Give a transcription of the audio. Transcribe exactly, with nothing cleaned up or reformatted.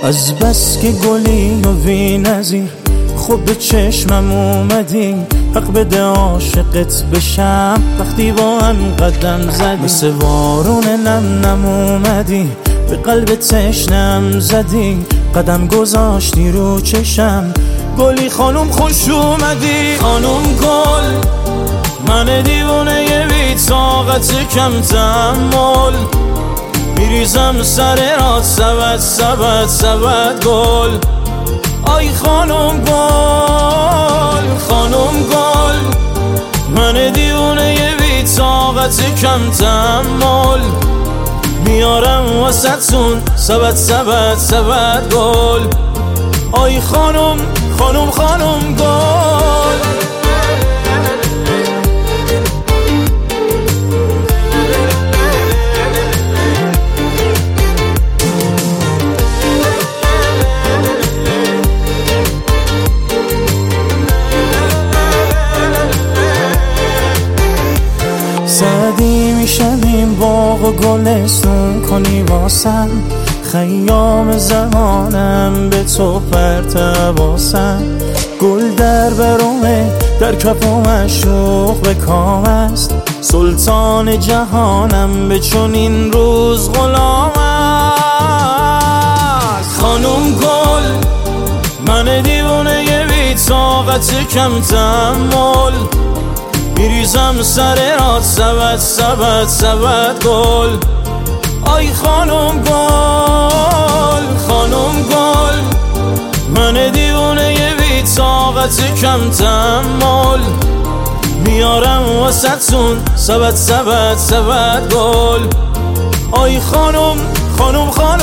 از بس که گلی و بی نظیر خوب به چشمم اومدی، حق بده عاشقت بشم وقتی با هم قدم زدی. مثل بارون نم نم اومدی به قلب تشنم زدی، قدم گذاشتی رو چشم گلی خانوم خوش اومدی. خانوم گل من دیوونه بی طاقت کم تحمل، میریزم سر رات سبت سبت سبت گل. آی خانوم گل خانوم گل من دیوونه بی طاقت کم تحمل، میارم واسطون سبت سبت سبت گل. آی خانوم خانوم خانوم گل. سعدی میشویم باغ و گلستون کنی واسم، خیام زمانم به تو پرتباسم. گل در برومه در کف و مشوق به کام است، سلطان جهانم به چنین روز غلام است. خانوم گل من دیوونه بی طاقت کم تحمل، میریزم سر رات سبت سبت سبت گل. آی خانوم گل خانوم گل من دیوونه بی طاقت کم تحمل، میارم واسطون سبت سبت سبت گل. آی خانوم خانوم خانوم